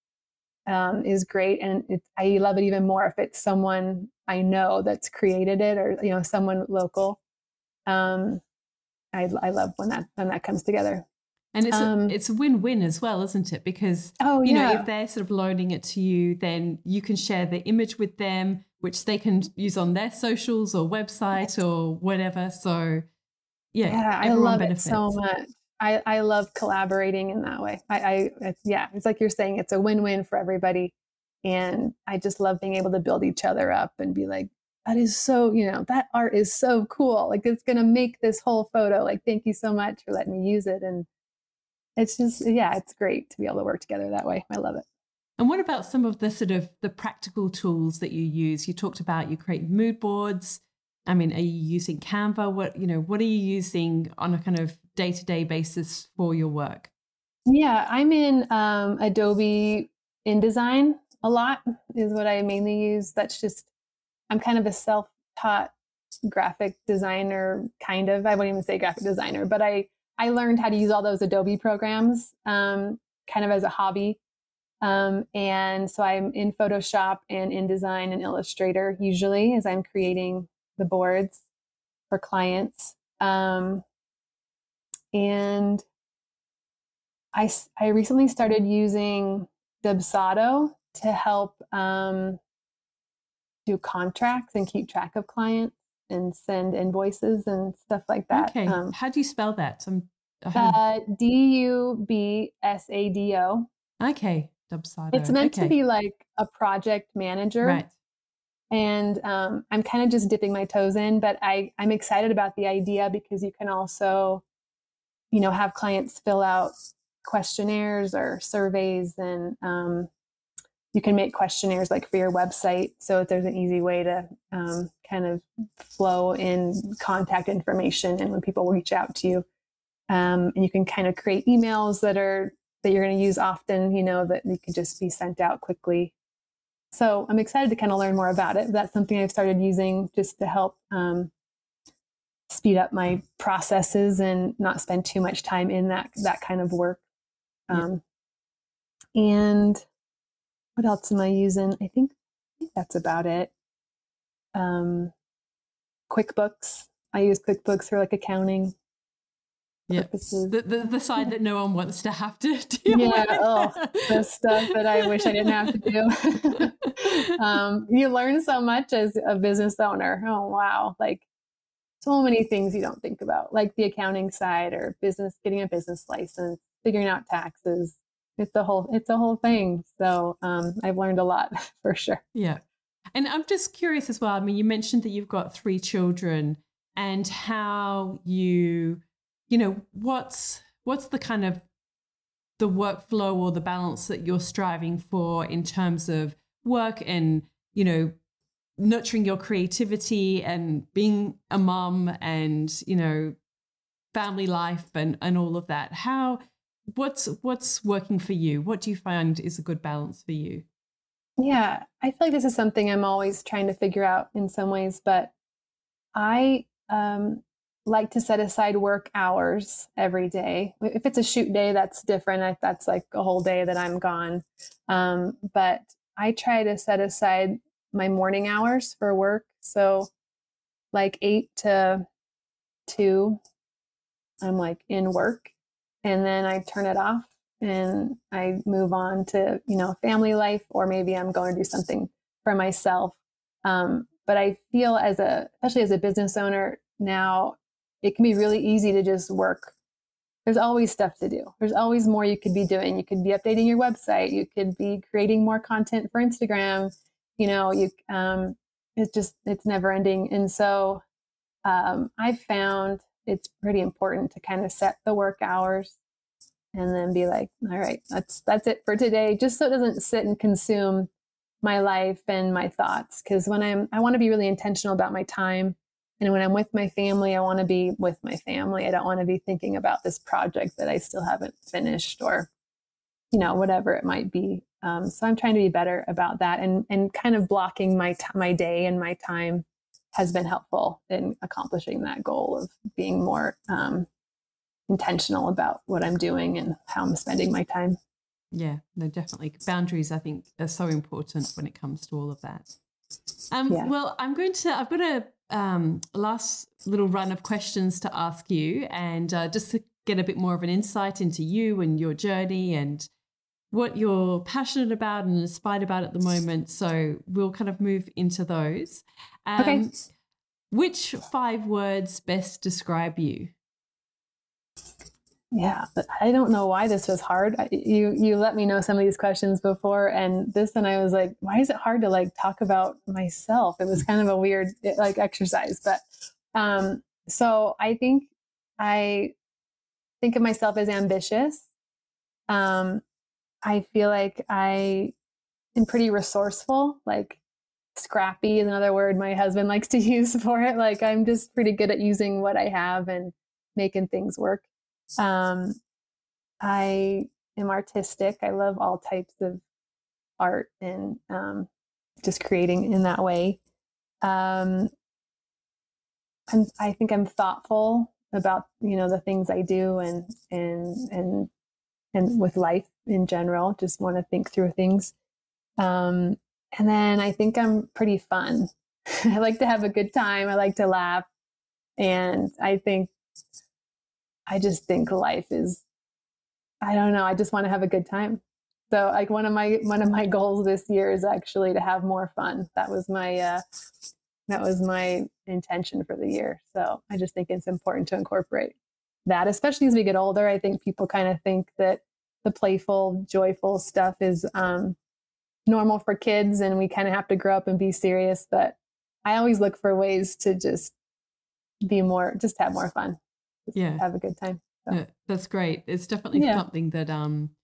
um, is great. And it, I love it even more if it's someone I know that's created it, or, you know, someone local. Um, I, I love when that, when that comes together. And it's Um, a, it's a win-win as well, isn't it? Because, oh, you know, yeah. if they're sort of loaning it to you, then you can share the image with them, which they can use on their socials or website or whatever. So, yeah, Yeah, I everyone love it benefits. so much. I, I love collaborating in that way. I, I it's, yeah, it's like you're saying, it's a win-win for everybody. And I just love being able to build each other up and be like, that is so, you know, that art is so cool. Like, it's going to make this whole photo. Like, thank you so much for letting me use it. And it's just, yeah, it's great to be able to work together that way. I love it. And what about some of the sort of the practical tools that you use? You talked about you create mood boards. I mean, are you using Canva? What, you know, what are you using on a kind of day-to-day basis for your work? Yeah, I'm in um, Adobe InDesign a lot is what I mainly use. That's just, I'm kind of a self-taught graphic designer, kind of. I wouldn't even say graphic designer, but I, I learned how to use all those Adobe programs um, kind of as a hobby. Um, and so I'm in Photoshop and InDesign and Illustrator usually as I'm creating the boards for clients. Um, and I, I recently started using Dubsado to help um, do contracts and keep track of clients and send invoices and stuff like that. Okay. Um, How do you spell that? I'm, I haven't. uh, D U B S A D O. Okay. Dubsado. It's meant Okay. to be like a project manager. Right. And um, I'm kind of just dipping my toes in, but I, I'm excited about the idea because you can also, you know, have clients fill out questionnaires or surveys, and um, you can make questionnaires like for your website. So if there's an easy way to um, kind of flow in contact information and when people reach out to you. Um, and you can kind of create emails that are that you're going to use often, you know, that you can just be sent out quickly. So I'm excited to kind of learn more about it. That's something I've started using just to help um, speed up my processes and not spend too much time in that that kind of work. Um, yeah. And what else am I using? I think, I think that's about it. Um, QuickBooks. I use QuickBooks for like accounting purposes. The, the the side that no one wants to have to deal yeah, with. oh, the stuff that I wish I didn't have to do. um, you learn so much as a business owner. Oh, wow. Like so many things you don't think about, like the accounting side or business, getting a business license, figuring out taxes. It's a whole, it's a whole thing. So um, I've learned a lot for sure. Yeah. And I'm just curious as well. I mean, you mentioned that you've got three children and how you, you know, what's, what's the kind of the workflow or the balance that you're striving for in terms of work and, you know, nurturing your creativity and being a mom and, you know, family life and, and all of that. How, what's, what's working for you? What do you find is a good balance for you? Yeah, I feel like this is something I'm always trying to figure out in some ways, but I um, like to set aside work hours every day. If it's a shoot day, that's different. That's like a whole day that I'm gone. Um, but I try to set aside my morning hours for work. So like eight to two, I'm like in work, and then I turn it off and I move on to, you know, family life, or maybe I'm going to do something for myself. Um, but I feel as a, especially as a business owner now, it can be really easy to just work. There's always stuff to do. There's always more you could be doing. You could be updating your website. You could be creating more content for Instagram. You know, you, um, it's just, it's never ending. And so um, I've found it's pretty important to kind of set the work hours and then be like, all right, that's that's it for today, just so it doesn't sit and consume my life and my thoughts. Because when I'm, I want to be really intentional about my time. And when I'm with my family, I want to be with my family. I don't want to be thinking about this project that I still haven't finished, or, you know, whatever it might be. Um, so I'm trying to be better about that, and and kind of blocking my t- my day and my time has been helpful in accomplishing that goal of being more um, intentional about what I'm doing and how I'm spending my time. Yeah, no, definitely. Boundaries, I think, are so important when it comes to all of that. Um, yeah. Well, I'm going to, I've got a um, last little run of questions to ask you, and uh, just to get a bit more of an insight into you and your journey and what you're passionate about and inspired about at the moment. So we'll kind of move into those. Um, okay. Which five words best describe you? Yeah, but I don't know why this was hard. You you let me know some of these questions before, and this one I was like, why is it hard to like talk about myself? It was kind of a weird like exercise, but um, so I think I think of myself as ambitious. Um, I feel like I am pretty resourceful. Like scrappy is another word my husband likes to use for it. Like I'm just pretty good at using what I have and making things work. Um, I am artistic. I love all types of art and um, just creating in that way. Um, I'm, I think I'm thoughtful about, you know, the things I do and, and, and, and with life in general, just want to think through things. Um, and then I think I'm pretty fun. I like to have a good time. I like to laugh. And I think, I just think life is, I don't know. I just want to have a good time. So like one of my, one of my goals this year is actually to have more fun. That was my, uh, that was my intention for the year. So I just think it's important to incorporate that, especially as we get older. I think people kind of think that the playful, joyful stuff is um, normal for kids and we kind of have to grow up and be serious. But I always look for ways to just be more, just have more fun. Just yeah. Have a good time. So. Yeah, that's great. It's definitely yeah. something that, um,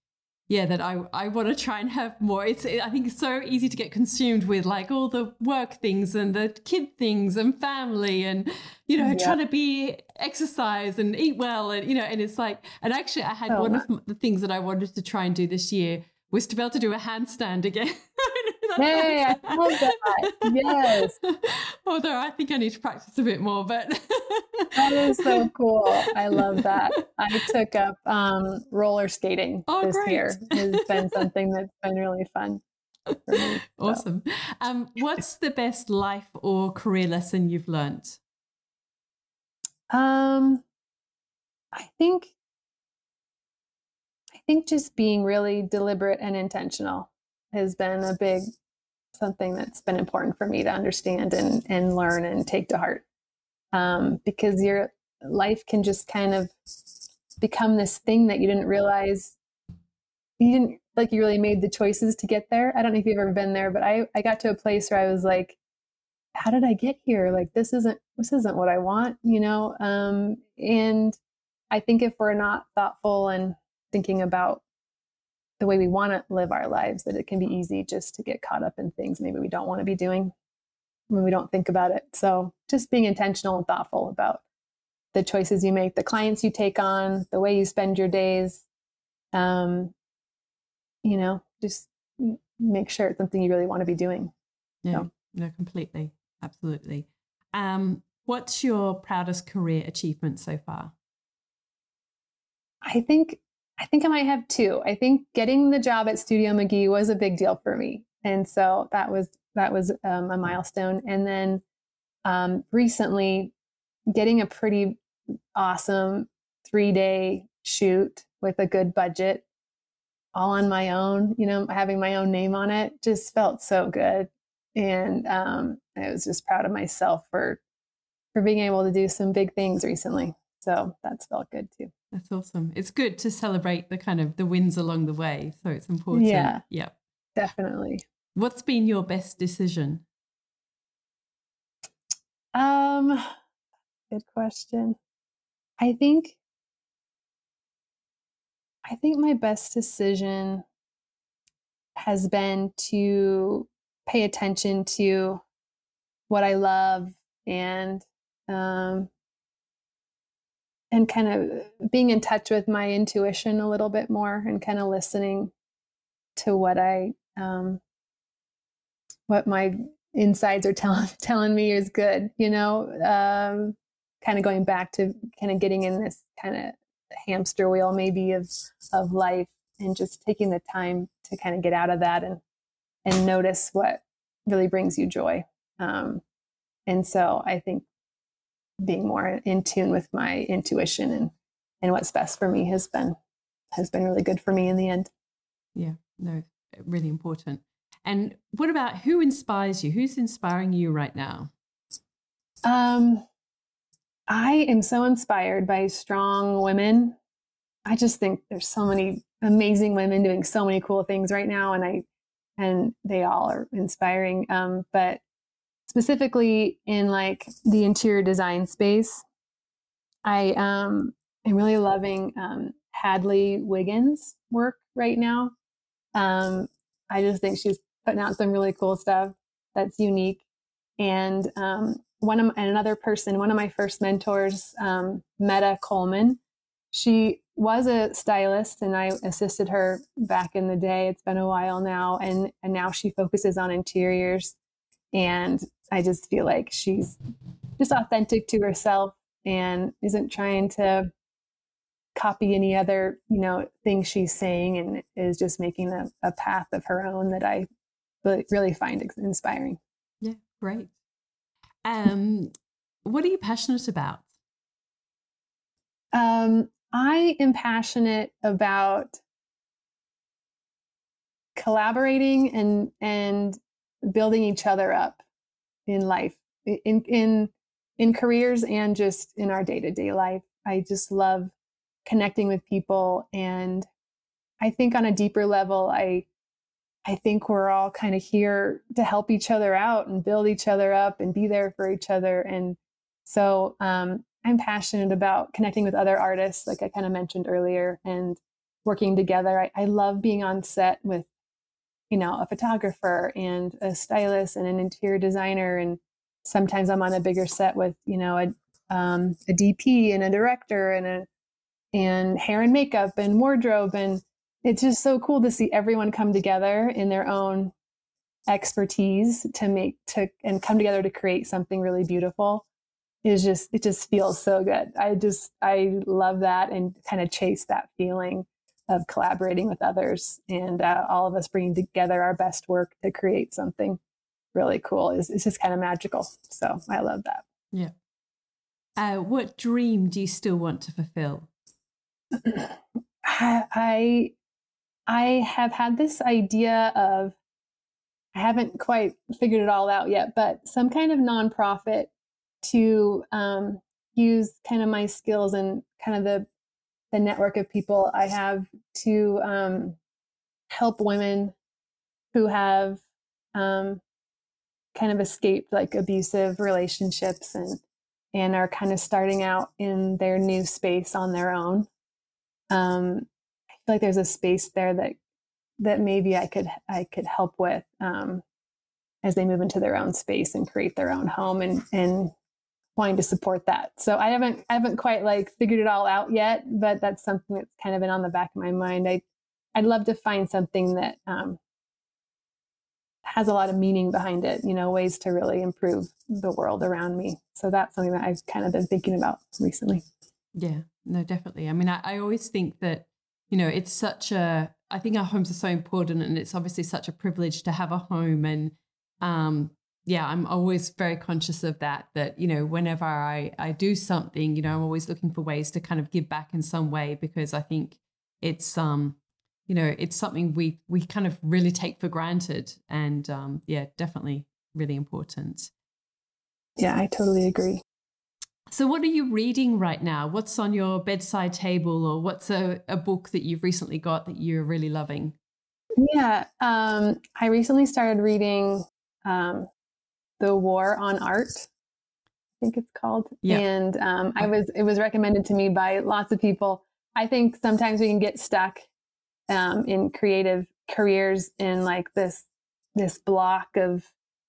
yeah, that I, I want to try and have more. It's, I think it's so easy to get consumed with like all the work things and the kid things and family and, you know, Yeah, trying to be exercise and eat well. And, you know, and it's like, and actually I had so one much. of the things that I wanted to try and do this year was to be able to do a handstand again. That Hey, I love that. Yes, sounds, although I think I need to practice a bit more, but that is so cool. I love that. I took up um, roller skating oh, this great. year. Has been something that's been really fun for me. So, Awesome. Um, what's the best life or career lesson you've learnt? um, I think I think just being really deliberate and intentional has been a big something that's been important for me to understand and and learn and take to heart. Um, because your life can just kind of become this thing that you didn't realize you didn't like you really made the choices to get there. I don't know if you've ever been there, but I I got to a place where I was like, how did I get here? Like this isn't this isn't what I want, you know? Um, and I think if we're not thoughtful and thinking about the way we want to live our lives, that it can be easy just to get caught up in things maybe we don't want to be doing when we don't think about it. So just being intentional and thoughtful about the choices you make, the clients you take on, the way you spend your days. Um, you know, just make sure it's something you really want to be doing. Yeah, So no, completely. Absolutely. Um, what's your proudest career achievement so far? I think I think I might have two. I think getting the job at Studio McGee was a big deal for me, and so that was that was um, a milestone. And then um, recently, getting a pretty awesome three day shoot with a good budget, all on my own. You know, having my own name on it just felt so good, and um, I was just proud of myself for for being able to do some big things recently. So that's felt good too. That's awesome. It's good to celebrate the kind of the wins along the way. So it's important. Yeah, Yeah. definitely. What's been your best decision? Um, good question. I think I think my best decision has been to pay attention to what I love and um and kind of being in touch with my intuition a little bit more and kind of listening to what I um what my insides are telling telling me is good, you know, um, kind of going back to kind of getting in this kind of hamster wheel maybe of of life and just taking the time to kind of get out of that and and notice what really brings you joy. Um, and so I think being more in tune with my intuition and and what's best for me has been has been really good for me in the end. Yeah, no, really important. And what about who inspires you? Who's inspiring you right now? Um, I am so inspired by strong women. I just think there's so many amazing women doing so many cool things right now, and I and they all are inspiring. Um, but specifically in like the interior design space, I um, am really loving um, Hadley Wiggins' work right now. Um, I just think she's putting out some really cool stuff that's unique. And um, one of and another person, one of my first mentors, um, Meta Coleman, she was a stylist, and I assisted her back in the day. It's been a while now, and and now she focuses on interiors. And I just feel like she's just authentic to herself and isn't trying to copy any other, you know, thing she's saying, and is just making a, a path of her own that I really, really find inspiring. Yeah, great. Um, what are you passionate about? Um, I am passionate about collaborating and and building each other up in life, in in in careers and just in our day to day life. I just love connecting with people, and I think on a deeper level, I I think we're all kind of here to help each other out and build each other up and be there for each other. And so um, I'm passionate about connecting with other artists, like I kind of mentioned earlier, and working together. I, I love being on set with, you know, a photographer and a stylist and an interior designer. And sometimes I'm on a bigger set with, you know, a, um, a D P and a director and a, and hair and makeup and wardrobe. And it's just so cool to see everyone come together in their own expertise to make, to, and come together to create something really beautiful. Is just, it just feels so good. I just, I love that and kind of chase that feeling of collaborating with others and uh, all of us bringing together our best work to create something really cool. Is It's just kind of magical. So I love that. Yeah. Uh, what dream do you still want to fulfill? I, I have had this idea of, I haven't quite figured it all out yet, but some kind of nonprofit to um, use kind of my skills and kind of the the network of people I have to um, help women who have um, kind of escaped like abusive relationships and and are kind of starting out in their new space on their own. Um, I feel like there's a space there that that maybe I could I could help with um, as they move into their own space and create their own home and and wanting to support that. So I haven't I haven't quite like figured it all out yet, but that's something that's kind of been on the back of my mind. I I'd love to find something that um, has a lot of meaning behind it, you know, ways to really improve the world around me. So that's something that I've kind of been thinking about recently. Yeah, no, definitely. I mean, I, I always think that, you know, it's such a, I think our homes are so important and it's obviously such a privilege to have a home. And um, yeah, I'm always very conscious of that, that, you know, whenever I, I do something, you know, I'm always looking for ways to kind of give back in some way, because I think it's, um, you know, it's something we, we kind of really take for granted. And um, yeah, definitely really important. Yeah, I totally agree. So what are you reading right now? What's on your bedside table, or what's a, a book that you've recently got that you're really loving? Yeah, um, I recently started reading um, The War on Art, I think it's called. Yeah. And um, I was it was recommended to me by lots of people. I think sometimes we can get stuck um, in creative careers in like this this block of,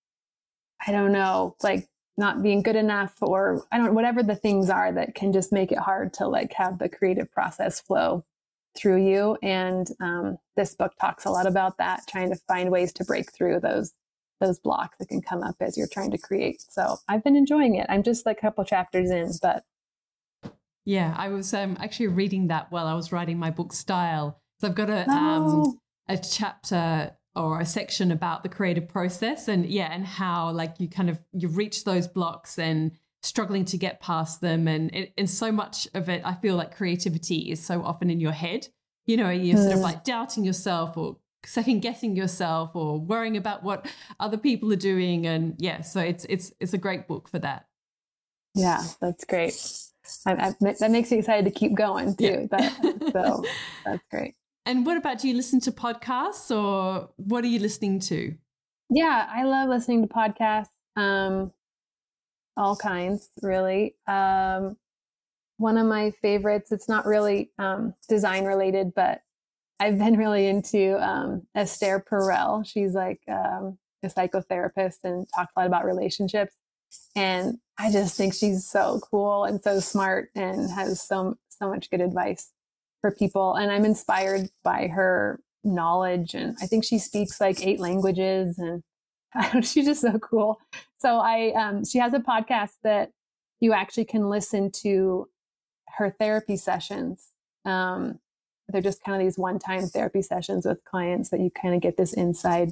I don't know, like not being good enough, or I don't, whatever the things are that can just make it hard to like have the creative process flow through you. And um, this book talks a lot about that, trying to find ways to break through those those blocks that can come up as you're trying to create. So I've been enjoying it. I'm just like a couple chapters in, but yeah, I was um, actually reading that while I was writing my book Style. So I've got a oh. um, a chapter or a section about the creative process, and yeah, and how like you kind of you reach those blocks and struggling to get past them, and it, and so much of it, I feel like creativity is so often in your head. You know, you're sort of like doubting yourself or second guessing yourself or worrying about what other people are doing, and yeah, so it's it's it's a great book for that. Yeah, that's great. I, I, that makes me excited to keep going too. Yeah. That, so that's great. And what about, do you listen to podcasts, or what are you listening to? Yeah, I love listening to podcasts, um, all kinds, really. Um, one of my favorites, it's not really um, design related, but I've been really into um, Esther Perel. She's like um, a psychotherapist and talks a lot about relationships. And I just think she's so cool and so smart and has so, so much good advice for people. And I'm inspired by her knowledge. And I think she speaks like eight languages, and I don't know, she's just so cool. So I, um, she has a podcast that you actually can listen to her therapy sessions. Um, they're just kind of these one-time therapy sessions with clients that you kind of get this inside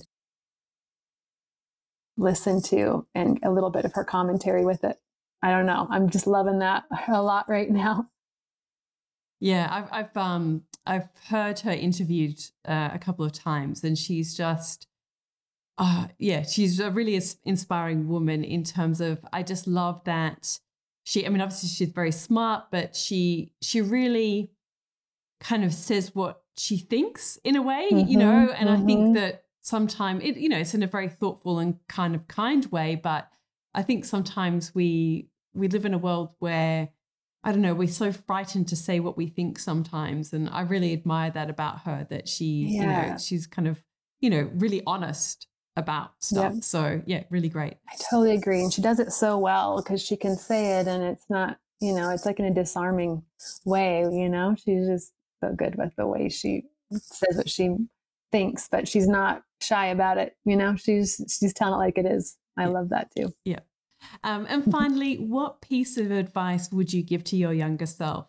listen to and a little bit of her commentary with it. I don't know. I'm just loving that a lot right now. Yeah, I've I've um I've heard her interviewed uh, a couple of times, and she's just, uh yeah, she's a really inspiring woman in terms of, I just love that she, I mean, obviously she's very smart, but she she really kind of says what she thinks in a way, mm-hmm, you know, and mm-hmm. I think that sometimes it, you know, it's in a very thoughtful and kind of kind way, but I think sometimes we we live in a world where I don't know, we're so frightened to say what we think sometimes. And I really admire that about her, that she, yeah. you know, she's kind of, you know, really honest about stuff. Yep. So yeah, really great. I totally agree. And she does it so well because she can say it and it's not, you know, it's like in a disarming way, you know, she's just so good with the way she says what she thinks, but she's not shy about it. You know, she's, she's telling it like it is. I yeah. love that too. Yeah. Um, and finally, what piece of advice would you give to your younger self?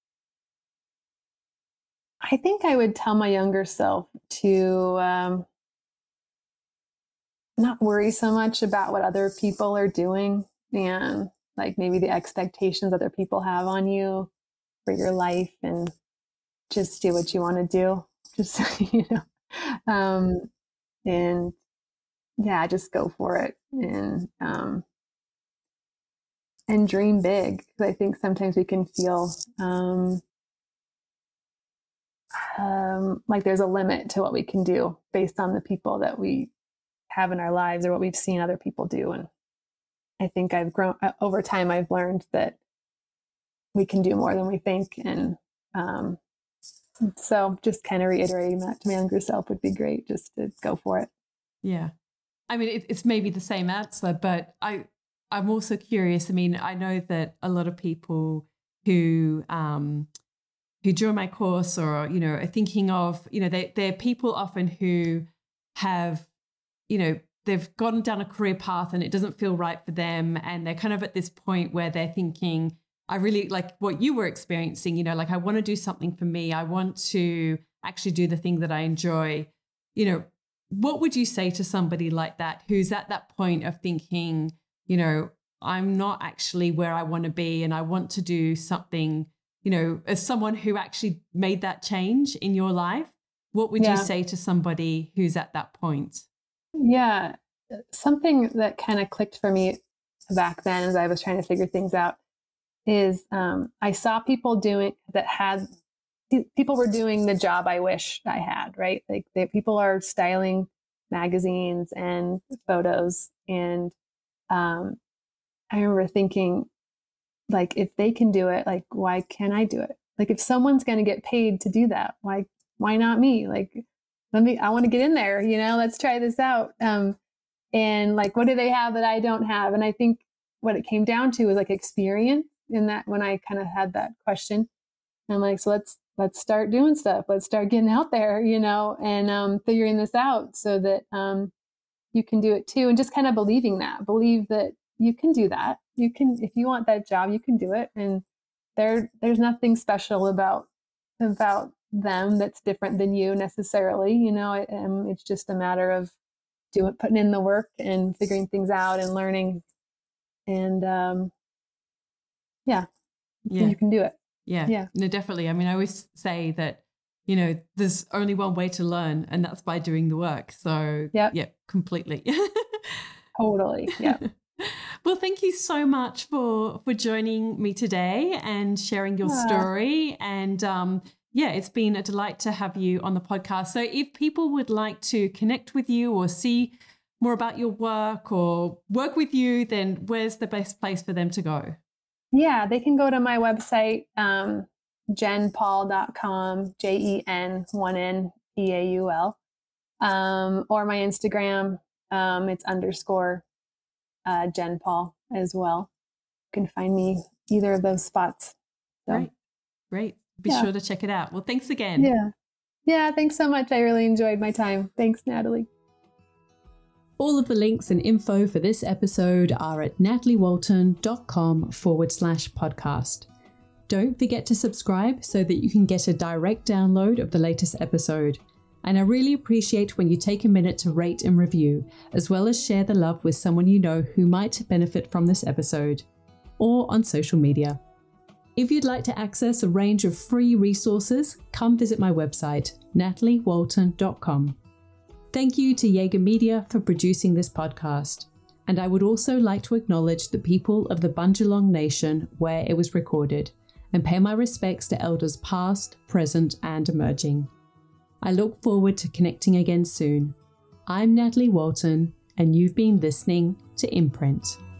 I think I would tell my younger self to um, not worry so much about what other people are doing and like maybe the expectations other people have on you for your life, and just do what you want to do. Just, you know, um, and yeah, just go for it. And, um, and dream big. I think sometimes we can feel um, um, like there's a limit to what we can do based on the people that we have in our lives or what we've seen other people do. And I think I've grown over time. I've learned that we can do more than we think. And um, so just kind of reiterating that to my younger self would be great, just to go for it. Yeah. I mean, it, it's maybe the same answer, but I, I'm also curious. I mean, I know that a lot of people who um, who join my course or, you know, are thinking of, you know, they, they're people often who have, you know, they've gone down a career path and it doesn't feel right for them. And they're kind of at this point where they're thinking, I really like what you were experiencing, you know, like I want to do something for me. I want to actually do the thing that I enjoy. You know, what would you say to somebody like that who's at that point of thinking, you know, I'm not actually where I want to be and I want to do something, you know, as someone who actually made that change in your life, what would yeah. you say to somebody who's at that point? Yeah, something that kind of clicked for me back then as I was trying to figure things out is um, I saw people doing that had, people were doing the job I wished I had, right? Like they, people are styling magazines and photos. And um, I remember thinking, like, if they can do it, like, why can't I do it? Like, if someone's going to get paid to do that, why, why not me? Like, let me, I want to get in there, you know, let's try this out. Um, and like, what do they have that I don't have? And I think what it came down to was like experience in that when I kind of had that question. And I'm like, so let's, let's start doing stuff. Let's start getting out there, you know, and um, figuring this out so that um, you can do it too. And just kind of believing that, believe that you can do that. You can, if you want that job, you can do it. And there, there's nothing special about, about them that's different than you necessarily, you know, it, um, it's just a matter of doing, putting in the work and figuring things out and learning. And um, yeah, yeah, you can do it. Yeah. yeah, no, definitely. I mean, I always say that, you know, there's only one way to learn, and that's by doing the work. So yep. yeah, completely. Totally. Yeah. Well, thank you so much for for joining me today and sharing your yeah. story. And um, yeah, it's been a delight to have you on the podcast. So if people would like to connect with you or see more about your work or work with you, then where's the best place for them to go? Yeah, they can go to my website, um, jen paul dot com, J E N, one N, P A U L, um, or my Instagram, um, it's underscore uh, Jen Paul as well. You can find me either of those spots. So, Great, great. Be yeah. sure to check it out. Well, thanks again. Yeah, yeah, thanks so much. I really enjoyed my time. Thanks, Natalie. All of the links and info for this episode are at nataliewalton.com forward slash podcast. Don't forget to subscribe so that you can get a direct download of the latest episode. And I really appreciate when you take a minute to rate and review, as well as share the love with someone you know who might benefit from this episode, or on social media. If you'd like to access a range of free resources, come visit my website, natalie walton dot com. Thank you to Jaeger Media for producing this podcast. And I would also like to acknowledge the people of the Bundjalung Nation where it was recorded, and pay my respects to elders past, present, and emerging. I look forward to connecting again soon. I'm Natalie Walton, and you've been listening to Imprint.